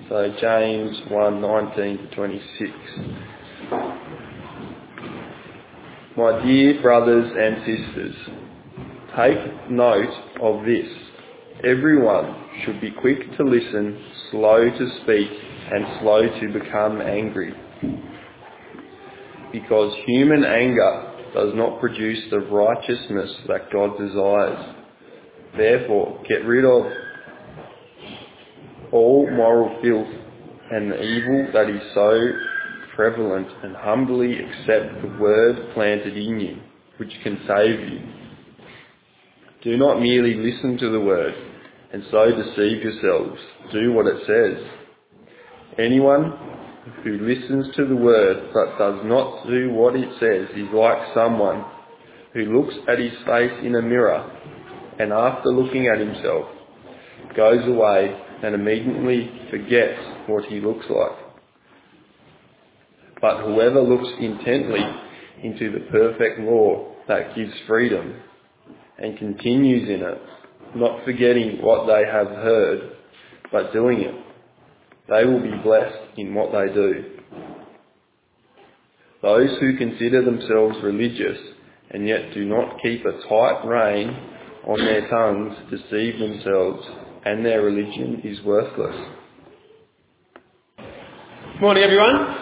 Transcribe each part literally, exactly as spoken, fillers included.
So James one nineteen to twenty-six. My dear brothers and sisters, take note of this. Everyone should be quick to listen, slow to speak, and slow to become angry. Because human anger does not produce the righteousness that God desires. Therefore, get rid of all moral filth and the evil that is so prevalent, and humbly accept the word planted in you, which can save you. Do not merely listen to the word and so deceive yourselves. Do what it says. Anyone who listens to the word but does not do what it says is like someone who looks at his face in a mirror and after looking at himself goes away and immediately forgets what he looks like. But whoever looks intently into the perfect law that gives freedom and continues in it, not forgetting what they have heard, but doing it, they will be blessed in what they do. Those who consider themselves religious and yet do not keep a tight rein on their tongues deceive themselves, and their religion is worthless. Morning, everyone.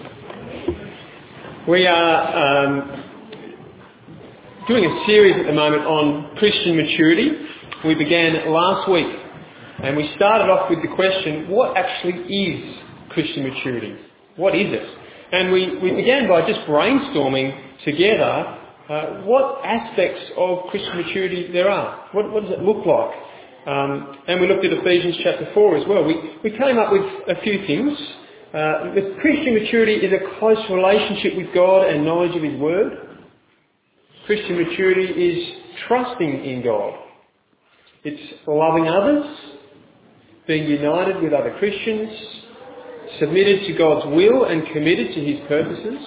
We are um, doing a series at the moment on Christian maturity. We began last week, and we started off with the question, what actually is Christian maturity? What is it? And we, we began by just brainstorming together uh, what aspects of Christian maturity there are. What, what does it look like? Um, and we looked at Ephesians chapter four as well. We, we came up with a few things. Uh, the Christian maturity is a close relationship with God and knowledge of His Word. Christian maturity is trusting in God. It's loving others, being united with other Christians, submitted to God's will and committed to His purposes.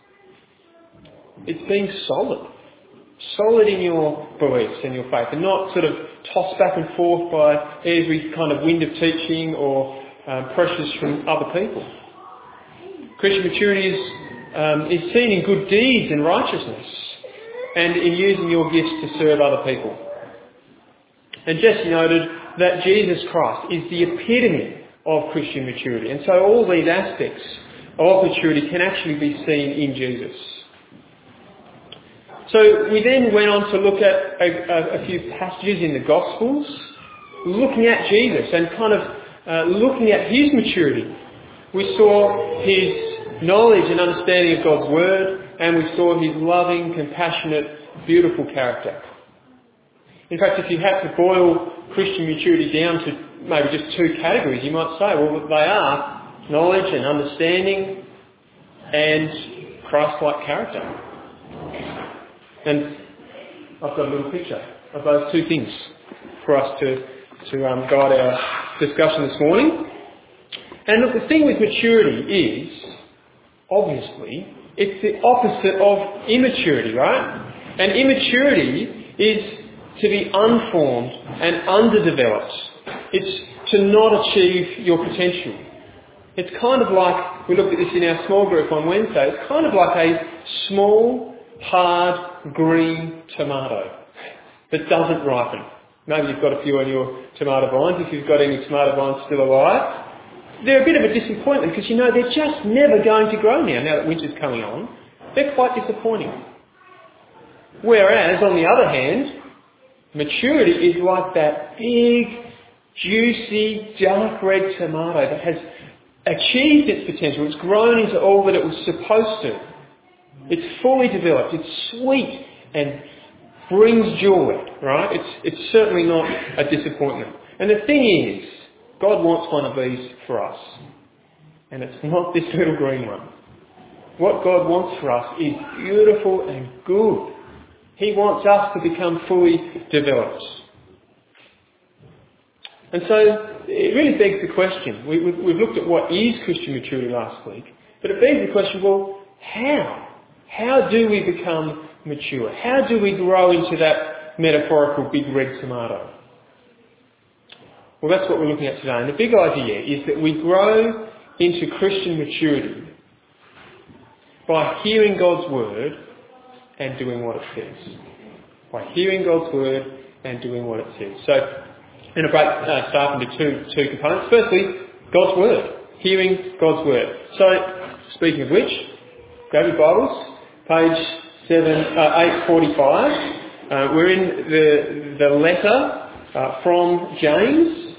It's being solid. Solid in your beliefs and your faith, and not sort of tossed back and forth by every kind of wind of teaching or uh, pressures from other people. Christian maturity is, um, is seen in good deeds and righteousness, and in using your gifts to serve other people. And Jesse noted that Jesus Christ is the epitome of Christian maturity, and so all these aspects of maturity can actually be seen in Jesus. So we then went on to look at a, a, a few passages in the Gospels, looking at Jesus and kind of uh, looking at His maturity. We saw His knowledge and understanding of God's Word, and we saw His loving, compassionate, beautiful character. In fact, if you had to boil Christian maturity down to maybe just two categories, you might say, well, they are knowledge and understanding and Christ-like character. And I've got a little picture of those two things for us to, to um, guide our discussion this morning. And look, the thing with maturity is, obviously, it's the opposite of immaturity, right? And immaturity is to be unformed and underdeveloped. It's to not achieve your potential. It's kind of like, we looked at this in our small group on Wednesday, it's kind of like a small, hard, green tomato that doesn't ripen. Maybe you've got a few on your tomato vines, if you've got any tomato vines still alive. They're a bit of a disappointment because, you know, they're just never going to grow now, now that winter's coming on. They're quite disappointing. Whereas, on the other hand, maturity is like that big, juicy, dark red tomato that has achieved its potential. It's grown into all that it was supposed to. It's fully developed. It's sweet and brings joy, right? It's, it's certainly not a disappointment. And the thing is, God wants one of these for us. And it's not this little green one. What God wants for us is beautiful and good. He wants us to become fully developed. And so it really begs the question. We, we've, we've looked at what is Christian maturity last week. But it begs the question, well, how? How do we become mature? How do we grow into that metaphorical big red tomato? Well, that's what we're looking at today. And the big idea is that we grow into Christian maturity by hearing God's word and doing what it says. By hearing God's word and doing what it says. So, I'm going to break uh, stuff into two, two components. Firstly, God's word. Hearing God's word. So, speaking of which, grab your Bibles, page seven, uh, eight forty-five. Uh, we're in the, the letter uh, from James.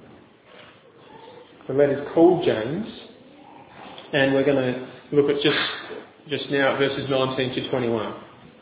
The letter's called James. And we're going to look at just, just now at verses nineteen to twenty-one.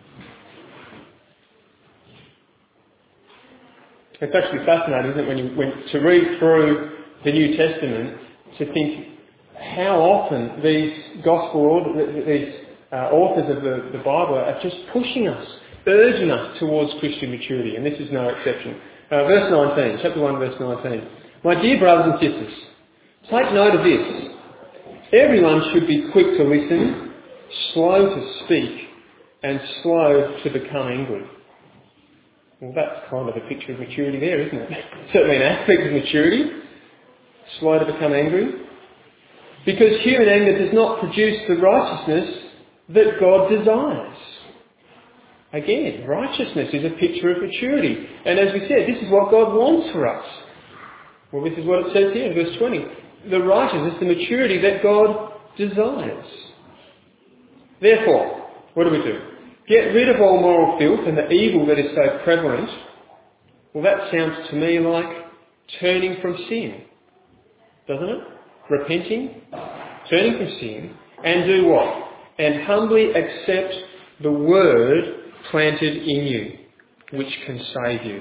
It's actually fascinating, isn't it, when you when, to read through the New Testament, to think how often these gospel, these uh, authors of the, the Bible are just pushing us, urging us towards Christian maturity, and this is no exception. Uh, verse nineteen, chapter one, verse nineteen. My dear brothers and sisters, take note of this. Everyone should be quick to listen, slow to speak, and slow to become angry. Well, that's kind of a picture of maturity there, isn't it? Certainly an aspect of maturity. Slow to become angry. Because human anger does not produce the righteousness that God desires. Again, righteousness is a picture of maturity. And as we said, this is what God wants for us. Well, this is what it says here in verse twenty. The righteousness, the maturity that God desires. Therefore, what do we do? Get rid of all moral filth and the evil that is so prevalent. Well, that sounds to me like turning from sin, doesn't it? Repenting, turning from sin, and do what? And humbly accept the word planted in you, which can save you.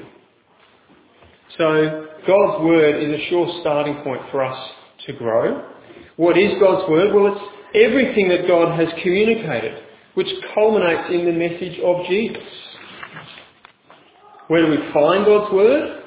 So, God's word is a sure starting point for us to grow. What is God's word? Well, it's everything that God has communicated, which culminates in the message of Jesus. Where do we find God's word?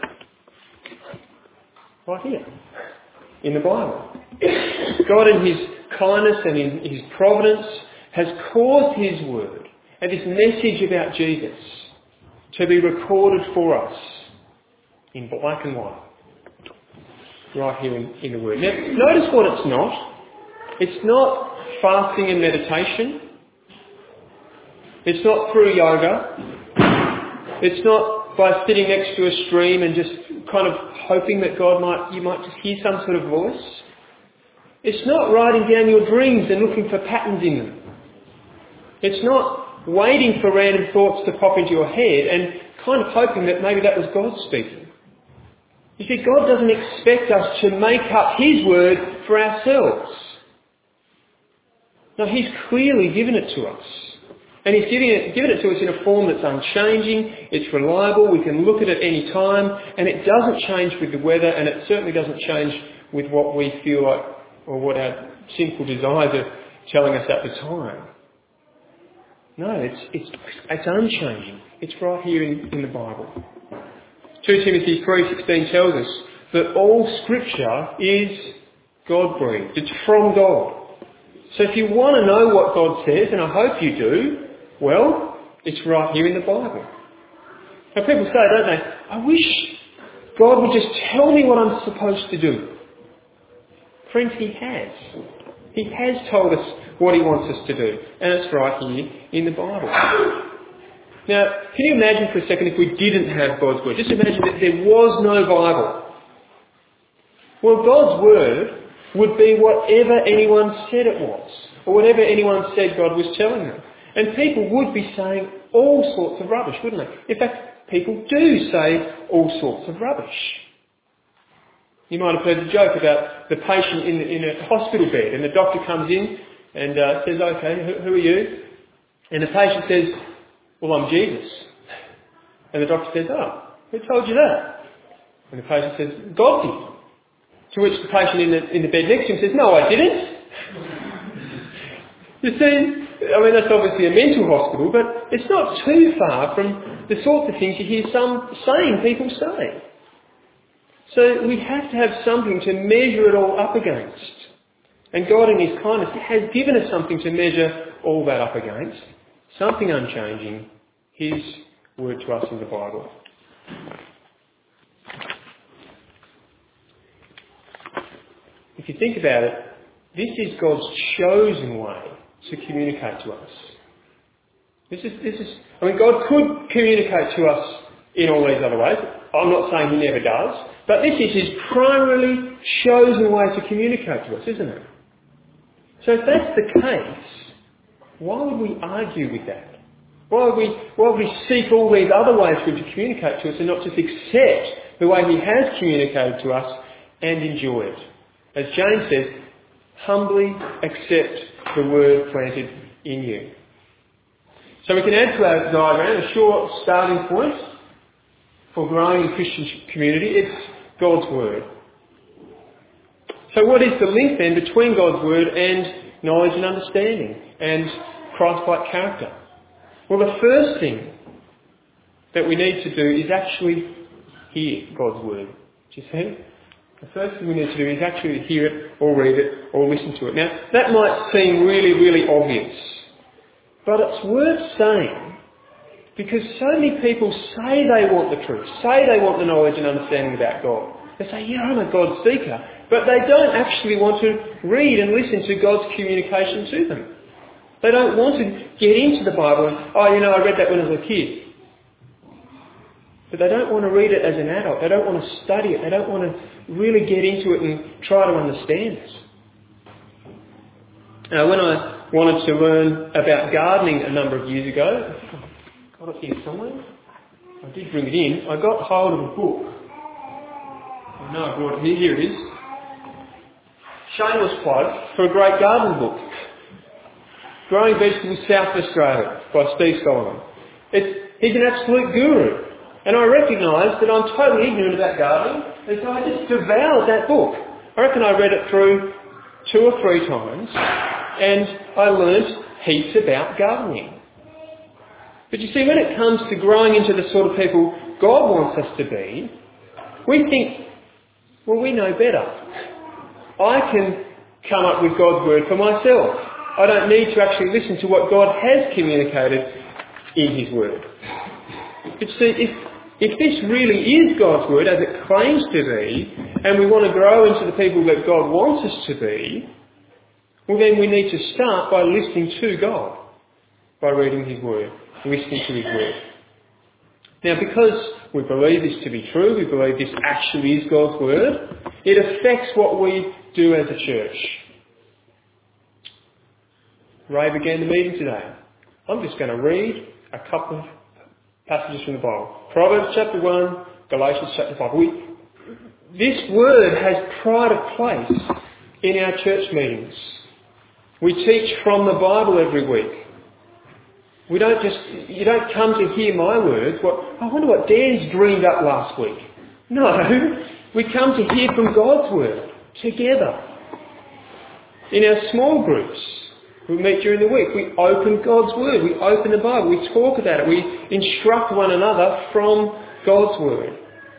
Right here, in the Bible. God in his kindness and in his providence has caused his word and this message about Jesus to be recorded for us in black and white. Right here in, in the word. Now, notice what it's not. It's not fasting and meditation. It's not through yoga. It's not by sitting next to a stream and just kind of hoping that God might, you might just hear some sort of voice. It's not writing down your dreams and looking for patterns in them. It's not waiting for random thoughts to pop into your head and kind of hoping that maybe that was God speaking. You see, God doesn't expect us to make up his word for ourselves. No, he's clearly given it to us. And he's given it, given it to us in a form that's unchanging, it's reliable, we can look at it any time, and it doesn't change with the weather, and it certainly doesn't change with what we feel like, or what our sinful desires are telling us at the time. No, it's, it's, it's unchanging. It's right here in, in the Bible. Second Timothy three sixteen tells us that all Scripture is God-breathed. It's from God. So if you want to know what God says, and I hope you do, well, it's right here in the Bible. Now people say, don't they, I wish God would just tell me what I'm supposed to do. Friends, he has. He has told us what he wants us to do. And it's right here in the Bible. Now, can you imagine for a second if we didn't have God's Word? Just imagine that there was no Bible. Well, God's Word would be whatever anyone said it was, or whatever anyone said God was telling them. And people would be saying all sorts of rubbish, wouldn't they? In fact, people do say all sorts of rubbish. You might have heard the joke about the patient in, in a hospital bed, and the doctor comes in and uh, says, okay, who, who are you? And the patient says, well, I'm Jesus. And the doctor says, oh, who told you that? And the patient says, God did. To which the patient in the, in the bed next to him says, no, I didn't. You see, I mean, that's obviously a mental hospital, but it's not too far from the sorts of things you hear some sane people say. So we have to have something to measure it all up against. And God in his kindness has given us something to measure all that up against. Something unchanging, his word to us in the Bible. if you think about it, this is God's chosen way to communicate to us. This is, this is, I mean, God could communicate to us in all these other ways. I'm not saying He never does, but this is His primarily chosen way to communicate to us, isn't it? So if that's the case, why would we argue with that? Why would we, why would we seek all these other ways for Him to communicate to us and not just accept the way He has communicated to us and enjoy it? As James says, humbly accept the word planted in you. So we can add to our diagram a short starting point for growing in Christian community. It's God's Word. So what is the link then between God's Word and knowledge and understanding and Christ-like character? Well, the first thing that we need to do is actually hear God's Word. Do you see? The first thing we need to do is actually hear it or read it or listen to it. Now, that might seem really, really obvious, but it's worth saying because so many people say they want the truth, say they want the knowledge and understanding about God. They say, yeah, I'm a God seeker, but they don't actually want to read and listen to God's communication to them. They don't want to get into the Bible and, oh, you know, I read that when I was a kid. But they don't want to read it as an adult. They don't want to study it. They don't want to really get into it and try to understand it. Now, when I wanted to learn about gardening a number of years ago, I think I've got it here somewhere. I did bring it in. I got hold of a book. I know I brought it here. Here it is. Shameless plug for a great gardening book. Growing Vegetables South Australia by Steve Solomon. It's, he's an absolute guru. And I recognise that I'm totally ignorant about gardening, and so I just devoured that book. I reckon I read it through two or three times, and I learnt heaps about gardening. But you see, when it comes to growing into the sort of people God wants us to be, we think, well, we know better. I can come up with God's Word for myself. I don't need to actually listen to what God has communicated in His Word. But see, if, if this really is God's Word, as it claims to be, and we want to grow into the people that God wants us to be, well then we need to start by listening to God, by reading His Word, listening to His Word. Now, because we believe this to be true, we believe this actually is God's Word, it affects what we do as a church. Ray began the meeting today. I'm just going to read a couple of passages from the Bible. Proverbs chapter one, Galatians chapter five. We, this word has pride of place in our church meetings. We teach from the Bible every week. We don't just, you don't come to hear my words. What, I wonder what Dan's dreamed up last week. No, we come to hear from God's Word together. In our small groups, we meet during the week. We open God's Word. We open the Bible. We talk about it. We instruct one another from God's Word.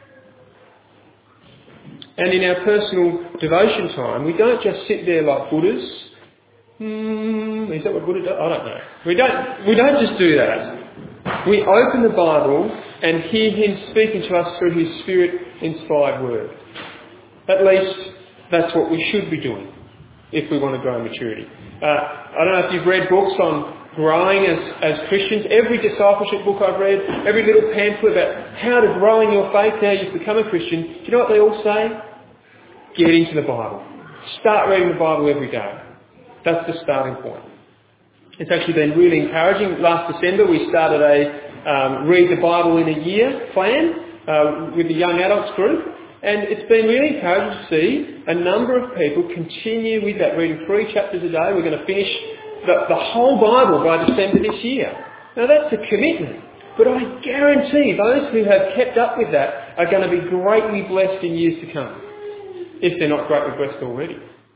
And in our personal devotion time, we don't just sit there like Buddhas. Hmm, is that what Buddha does? I don't know. We don't, we don't just do that. We open the Bible and hear Him speaking to us through His Spirit-inspired Word. At least that's what we should be doing if we want to grow in maturity. Uh, I don't know if you've read books on growing as, as Christians. Every discipleship book I've read, every little pamphlet about how to grow in your faith now you've become a Christian, do you know what they all say? Get into the Bible. Start reading the Bible every day. That's the starting point. It's actually been really encouraging. Last December we started a um, Read the Bible in a Year plan uh, with the young adults group. And it's been really encouraging to see a number of people continue with that, reading three chapters a day. We're going to finish the, the whole Bible by December this year. Now that's a commitment. But I guarantee those who have kept up with that are going to be greatly blessed in years to come. If they're not greatly blessed already.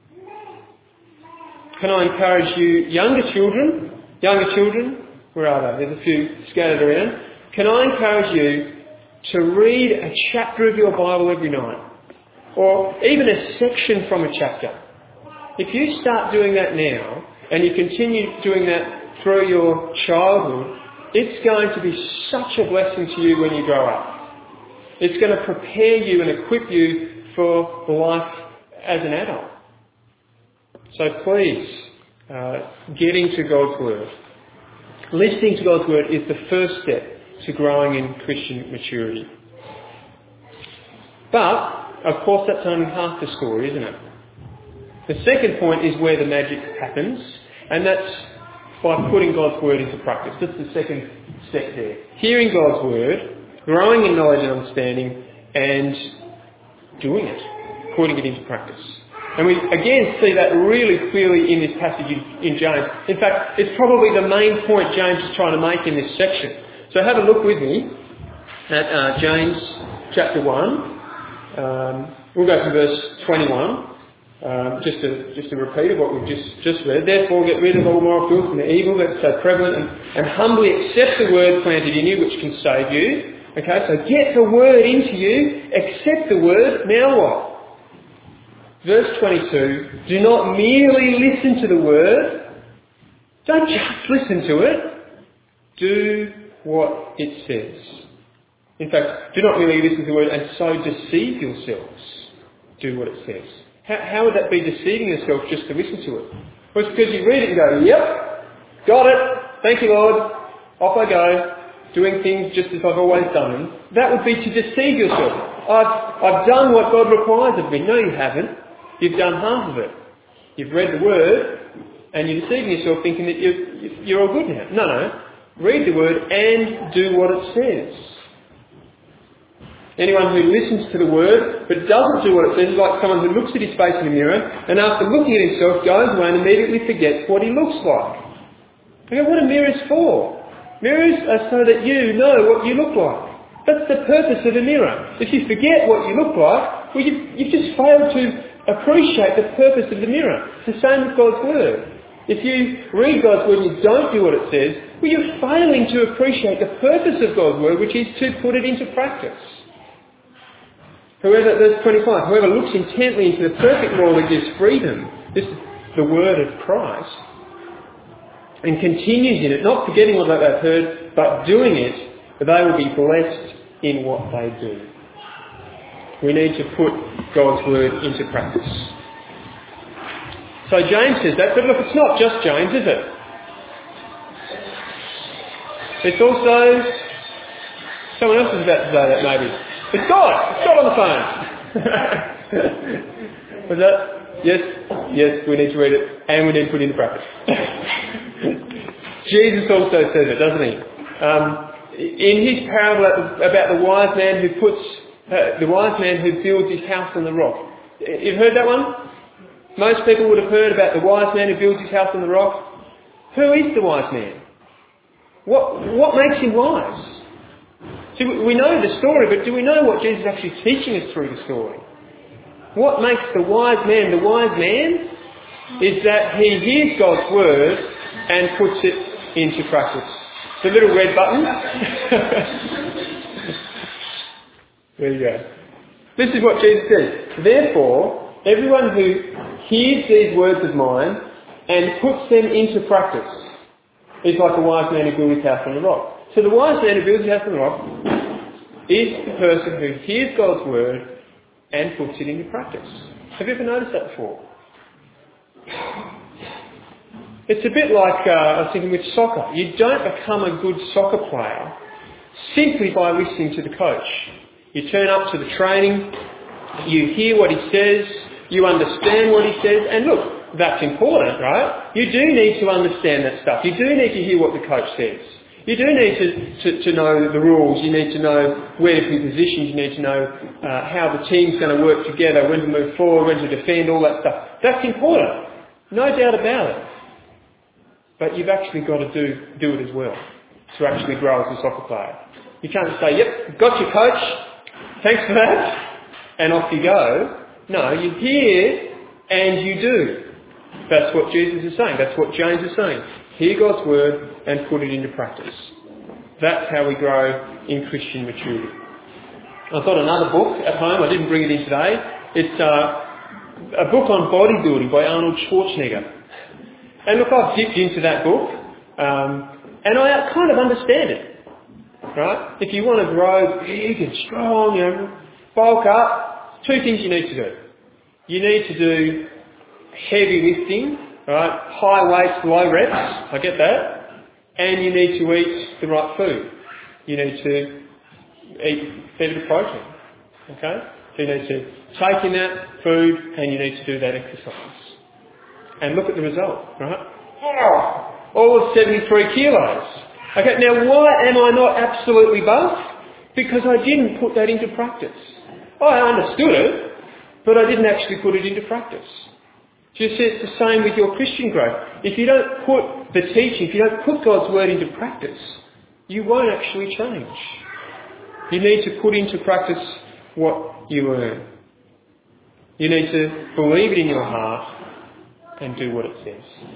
Can I encourage you, younger children, younger children, where are they? There's a few scattered around. Can I encourage you to read a chapter of your Bible every night, or even a section from a chapter? If you start doing that now, and you continue doing that through your childhood, it's going to be such a blessing to you when you grow up. It's going to prepare you and equip you for life as an adult. So please, uh, get into God's Word. Listening to God's Word is the first step to growing in Christian maturity. But, of course, that's only half the story, isn't it? The second point is where the magic happens, and that's by putting God's Word into practice. That's the second step there. Hearing God's Word, growing in knowledge and understanding, and doing it, putting it into practice. And we again see that really clearly in this passage in, in James. In fact, it's probably the main point James is trying to make in this section. So have a look with me at uh, James chapter one. Um, we'll go from verse twenty-one. Um, just to just to repeat of what we've just, just read. Therefore, get rid of all moral filth and the evil that's so prevalent, and, and humbly accept the word planted in you, which can save you. Okay, so get the word into you, accept the word. Now what? Verse twenty-two. Do not merely listen to the word. Don't just listen to it. Do what it says. In fact, do not merely listen to the word and so deceive yourselves. Do what it says. How, how would that be deceiving yourself just to listen to it? Well, it's because you read it and go, yep, got it, thank you Lord, off I go, doing things just as I've always done them. That would be to deceive yourself. I've, I've done what God requires of me. No, you haven't. You've done half of it. You've read the Word and you're deceiving yourself thinking that you're, you're all good now. No, no. Read the Word and do what it says. Anyone who listens to the Word but doesn't do what it says is like someone who looks at his face in the mirror and after looking at himself goes away and immediately forgets what he looks like. Okay, what are mirrors for? Mirrors are so that you know what you look like. That's the purpose of a mirror. If you forget what you look like, well, you've, you've just failed to appreciate the purpose of the mirror. It's the same with God's Word. If you read God's Word and you don't do what it says, well, you're failing to appreciate the purpose of God's Word, which is to put it into practice. Whoever, verse twenty-five, whoever looks intently into the perfect law that gives freedom, this is the word of Christ, and continues in it, not forgetting what they've heard, but doing it, they will be blessed in what they do. We need to put God's word into practice. So James says that, but look, it's not just James, is it? It's also, someone else is about to say that maybe. It's God! It's God on the phone! Was that? Yes, yes, we need to read it and we need to put it into practice. Jesus also says it, doesn't he? Um, in his parable about the wise man who puts, uh, the wise man who builds his house on the rock. You've heard that one? Most people would have heard about the wise man who builds his house on the rock. Who is the wise man? What, what makes him wise? See, we know the story, but do we know what Jesus is actually teaching us through the story? What makes the wise man the wise man is that he hears God's word and puts it into practice. The little red button. There you go. This is what Jesus says. Therefore, everyone who hears these words of mine and puts them into practice is like a wise man who builds his house on the rock. So the wise man who builds his house on the rock is the person who hears God's word and puts it into practice. Have you ever noticed that before? It's a bit like, uh, I was thinking with soccer. You don't become a good soccer player simply by listening to the coach. You turn up to the training, you hear what he says, you understand what he says, and look, that's important, right? You do need to understand that stuff. You do need to hear what the coach says. You do need to, to, to know the rules. You need to know where to be positioned. You need to know uh, how the team's going to work together, when to move forward, when to defend, all that stuff. That's important. No doubt about it. But you've actually got to do, do it as well to actually grow as a soccer player. You can't just say, yep, got you coach, thanks for that, and off you go. No, you hear and you do. That's what Jesus is saying. That's what James is saying. Hear God's word and put it into practice. That's how we grow in Christian maturity. I've got another book at home. I didn't bring it in today. It's uh, a book on bodybuilding by Arnold Schwarzenegger. And look, I've dipped into that book um, and I kind of understand it. Right? If you want to grow big and strong, you know, bulk up, two things you need to do. You need to do heavy lifting, right? High weights, low reps. I get that. And you need to eat the right food. You need to eat better protein. Okay? So you need to take in that food and you need to do that exercise. And look at the result, right? Oh, all of seventy-three kilos. Okay, now why am I not absolutely buff? Because I didn't put that into practice. I understood it, but I didn't actually put it into practice. So you see, it's the same with your Christian growth. If you don't put the teaching, if you don't put God's word into practice, you won't actually change. You need to put into practice what you learn. You need to believe it in your heart and do what it says.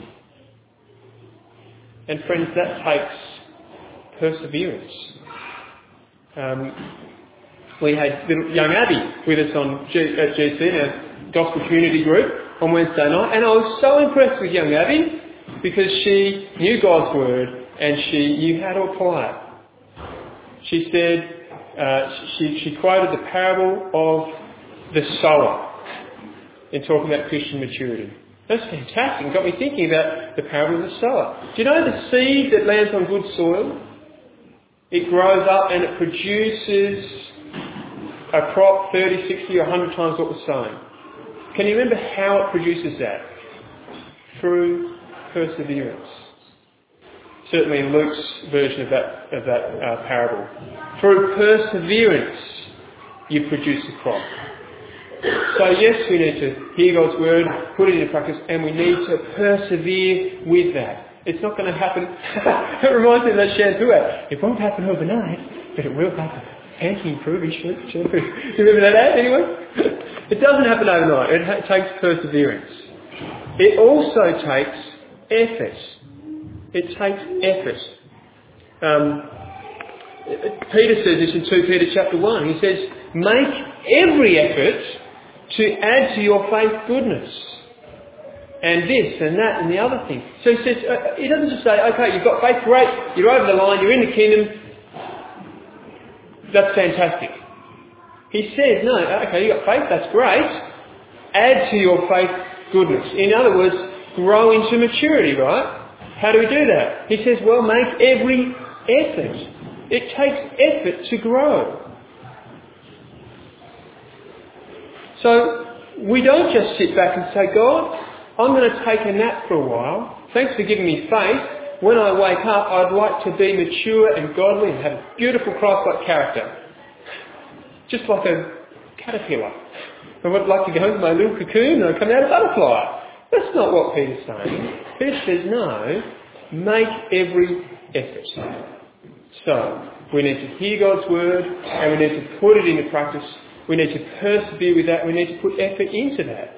And friends, that takes perseverance. Um, we had little young Abby with us on G, at G C, our Gospel Community Group, on Wednesday night, and I was so impressed with young Abby because she knew God's Word and she knew how to apply it. She said, uh, she, she quoted the parable of the sower in talking about Christian maturity. That's fantastic. It got me thinking about the parable of the sower. Do you know the seed that lands on good soil? It grows up and it produces a crop thirty, sixty or one hundred times what was sown. Can you remember how it produces that? Through perseverance. Certainly in Luke's version of that, of that uh, parable. Through perseverance, you produce a crop. So yes, we need to hear God's word, put it into practice, and we need to persevere with that. It's not going to happen. It reminds me of that shampoo ad. It won't happen overnight, but it will happen. Anti-improving shampoo. You remember that ad, anyone? It doesn't happen overnight. It ha- takes perseverance. It also takes effort. It takes effort. Um, Peter says this in Second Peter chapter one. He says, make every effort to add to your faith goodness. And this and that and the other thing. So he says, uh, he doesn't just say, okay, you've got faith, great, you're over the line, you're in the kingdom, that's fantastic. He says, no, okay, you've got faith, that's great, add to your faith goodness. In other words, grow into maturity, right? How do we do that? He says, well, make every effort. It takes effort to grow. So we don't just sit back and say, God, I'm going to take a nap for a while. Thanks for giving me faith. When I wake up, I'd like to be mature and godly and have a beautiful Christ-like character. Just like a caterpillar. I would like to go into my little cocoon and I come out a butterfly. That's not what Peter's saying. Peter says, no, make every effort. So, we need to hear God's word and we need to put it into practice. We need to persevere with that. We need to put effort into that.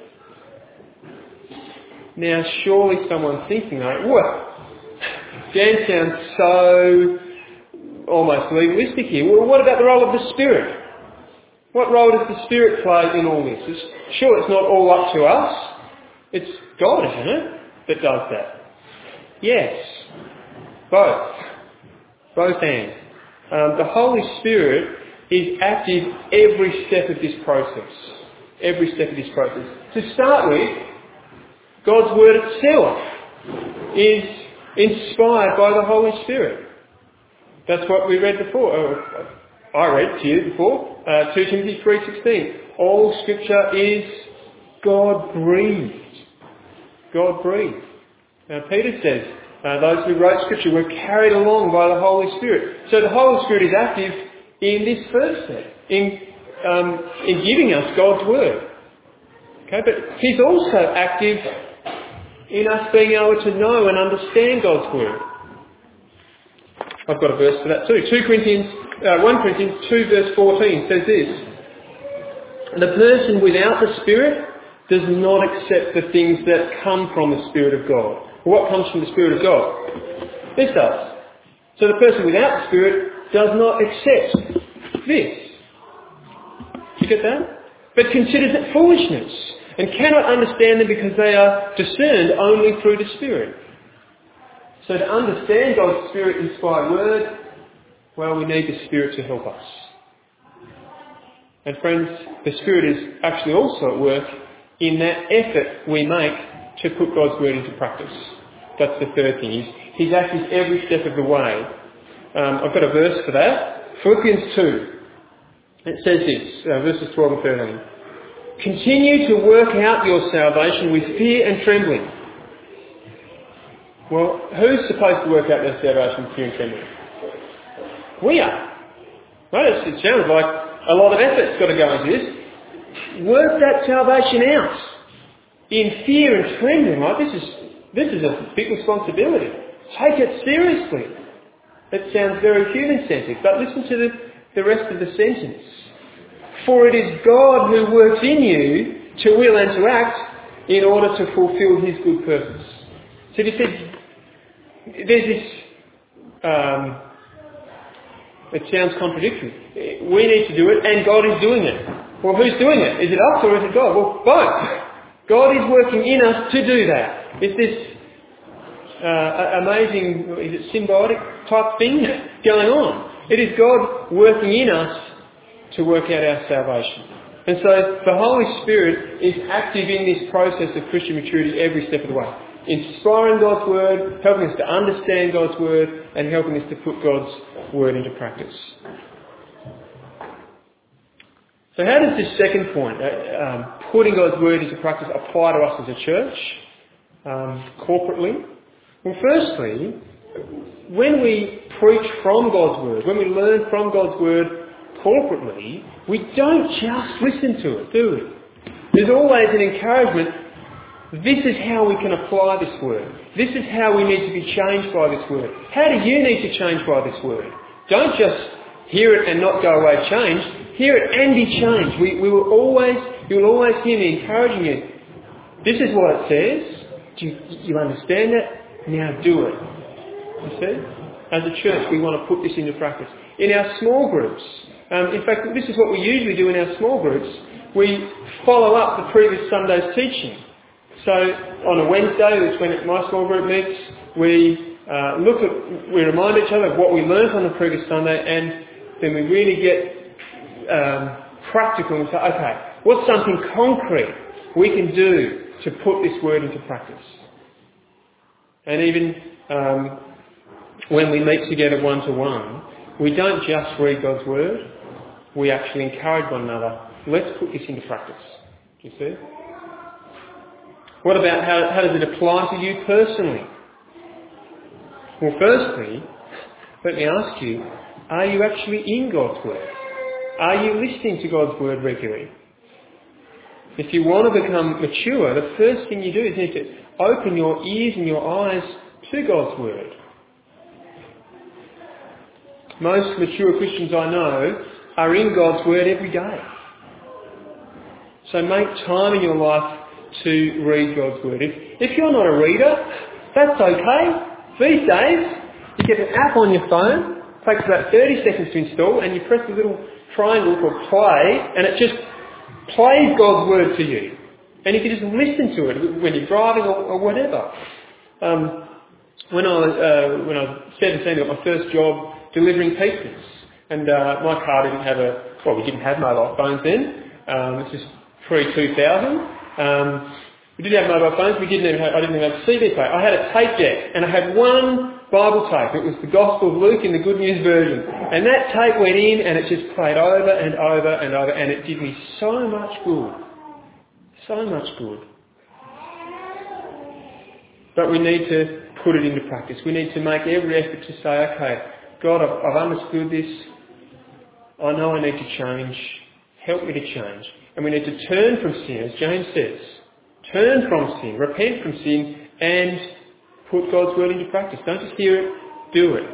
Now, surely someone's thinking, like, well, Dan sounds so almost legalistic here. Well, what about the role of the Spirit? What role does the Spirit play in all this? It's, sure, it's not all up to us. It's God, isn't it, that does that? Yes. Both. Both and. Um, the Holy Spirit is active every step of this process. Every step of this process. To start with, God's Word itself is inspired by the Holy Spirit. That's what we read before. Uh, I read to you before. Uh, Second Timothy three sixteen. All Scripture is God-breathed. God-breathed. Now Peter says, uh, those who wrote Scripture were carried along by the Holy Spirit. So the Holy Spirit is active in this first step, in, um, in giving us God's Word. Okay, but He's also active in us being able to know and understand God's Word. I've got a verse for that too. Two Corinthians, uh, First Corinthians two verse fourteen says this. The person without the Spirit does not accept the things that come from the Spirit of God. What comes from the Spirit of God? This does. So the person without the Spirit does not accept this. You get that? But considers it foolishness and cannot understand them because they are discerned only through the Spirit. So to understand God's Spirit-inspired word, well, we need the Spirit to help us. And friends, the Spirit is actually also at work in that effort we make to put God's word into practice. That's the third thing. He's, he's active every step of the way. Um, I've got a verse for that. Philippians two. It says this, uh, verses twelve and thirteen. Continue to work out your salvation with fear and trembling. Well, who's supposed to work out their salvation with fear and trembling? We are. Right? It sounds like a lot of effort's got to go into this. Work that salvation out in fear and trembling. Right? This is this is a big responsibility. Take it seriously. It sounds very human-centered, but listen to the, the rest of the sentence. For it is God who works in you to will and to act in order to fulfil his good purpose. So he said, there's this, um, it sounds contradictory. We need to do it and God is doing it. Well, who's doing it? Is it us or is it God? Well, both. God is working in us to do that. It's this uh, amazing, is it symbiotic type thing going on. It is God working in us to work out our salvation. And so the Holy Spirit is active in this process of Christian maturity every step of the way. Inspiring God's Word, helping us to understand God's Word, and helping us to put God's Word into practice. So how does this second point, uh, um, putting God's Word into practice, apply to us as a church, um, corporately? Well, firstly, when we preach from God's Word, when we learn from God's Word corporately, we don't just listen to it, do we? There's always an encouragement. This is how we can apply this word. This is how we need to be changed by this word. How do you need to change by this word? Don't just hear it and not go away changed. Hear it and be changed. We, we will always, you will always hear me encouraging you. This is what it says. Do you, you understand that? Now do it. You see? As a church, we want to put this into practice. In our small groups, um, in fact, this is what we usually do in our small groups. We follow up the previous Sunday's teaching. So on a Wednesday, which when my small group meets, we uh, look at, we remind each other of what we learned on the previous Sunday, and then we really get um, practical and say, okay, what's something concrete we can do to put this word into practice? And even um, when we meet together one-to-one, we don't just read God's word, we actually encourage one another. Let's put this into practice. Do you see? What about how, how does it apply to you personally? Well, firstly, let me ask you, are you actually in God's word? Are you listening to God's word regularly? If you want to become mature, the first thing you do is need to open your ears and your eyes to God's word. Most mature Christians I know are in God's word every day. So make time in your life to read God's word. If, if you're not a reader, that's okay. These days, you get an app on your phone, it takes about thirty seconds to install, and you press the little triangle for play, and it just plays God's word to you. And you can just listen to it when you're driving or, or whatever. Um, when I was uh, when I was seventeen, I got my first job delivering pizzas, and uh, my car didn't have a well, we didn't have mobile phones then. Um, it's just pre two thousand. Um, we didn't have mobile phones. We didn't even have, I didn't even have a C D player. I had a tape deck, and I had one Bible tape. It was the Gospel of Luke in the Good News version, and that tape went in, and it just played over and over and over, and it did me so much good, so much good. But we need to put it into practice. We need to make every effort to say, okay, God, I've, I've understood this. I know I need to change. Help me to change. And we need to turn from sin, as James says. Turn from sin, repent from sin, and put God's word into practice. Don't just hear it, do it.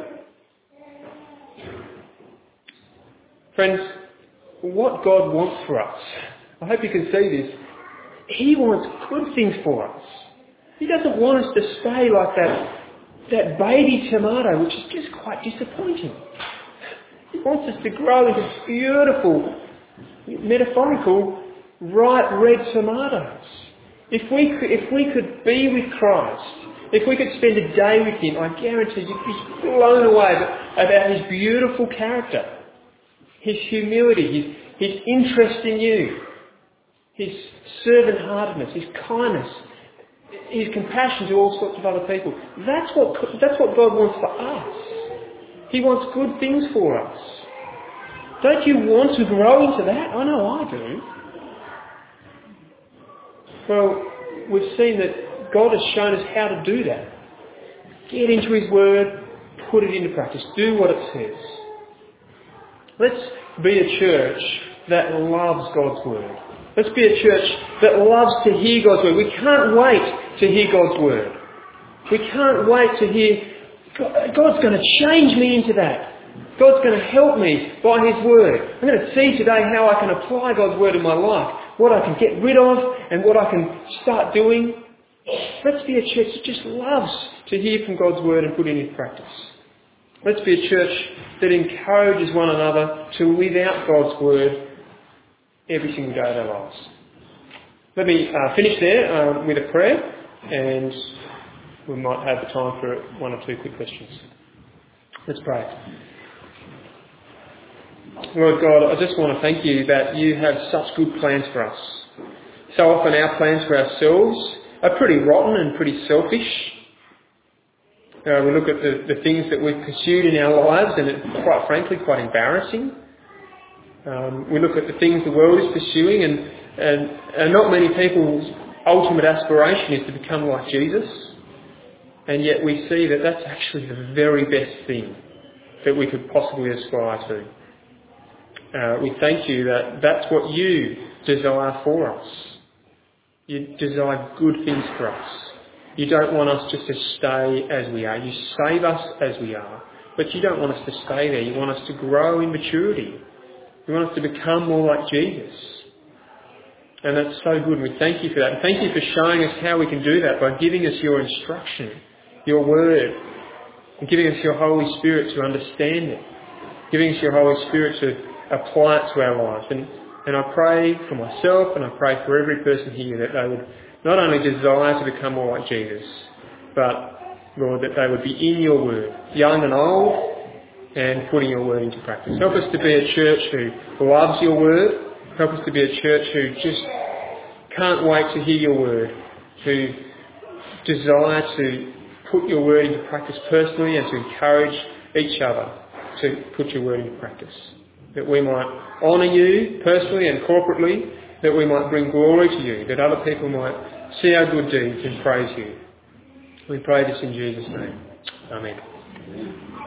Friends, what God wants for us, I hope you can see this, He wants good things for us. He doesn't want us to stay like that, that baby tomato, which is just quite disappointing. He wants us to grow into beautiful, metaphorical, ripe red tomatoes. If we could, if we could be with Christ, if we could spend a day with Him, I guarantee you'd be blown away about His beautiful character, His humility, His, His interest in you, his servant-heartedness, his kindness, his compassion to all sorts of other people. That's what, that's what God wants for us. He wants good things for us. Don't you want to grow into that? I know I do. Well, we've seen that God has shown us how to do that. Get into His Word, put it into practice. Do what it says. Let's be a church that loves God's Word. Let's be a church that loves to hear God's Word. We can't wait to hear God's Word. We can't wait to hear, God's going to change me into that. God's going to help me by His Word. I'm going to see today how I can apply God's Word in my life, what I can get rid of and what I can start doing. Let's be a church that just loves to hear from God's Word and put it into practice. Let's be a church that encourages one another to live out God's Word every single day of our lives. Let me uh, finish there um, with a prayer, and we might have the time for one or two quick questions. Let's pray. Lord God, I just want to thank you that you have such good plans for us. So often our plans for ourselves are pretty rotten and pretty selfish. Uh, we look at the, the things that we've pursued in our lives and it's quite frankly quite embarrassing. Um, we look at the things the world is pursuing and, and, and not many people's ultimate aspiration is to become like Jesus. And yet we see that that's actually the very best thing that we could possibly aspire to. Uh, we thank you that that's what you desire for us. You desire good things for us. You don't want us just to stay as we are. You save us as we are. But you don't want us to stay there. You want us to grow in maturity. You want us to become more like Jesus. And that's so good. We thank you for that. And thank you for showing us how we can do that by giving us your instruction, your word, and giving us your Holy Spirit to understand it, giving us your Holy Spirit to apply it to our lives. And, and I pray for myself and I pray for every person here that they would not only desire to become more like Jesus, but, Lord, that they would be in your word, young and old, and putting your word into practice. Help us to be a church who loves your word. Help us to be a church who just can't wait to hear your word, who desire to put your word into practice personally and to encourage each other to put your word into practice. That we might honour you personally and corporately, that we might bring glory to you, that other people might see our good deeds and praise you. We pray this in Jesus' name. Amen.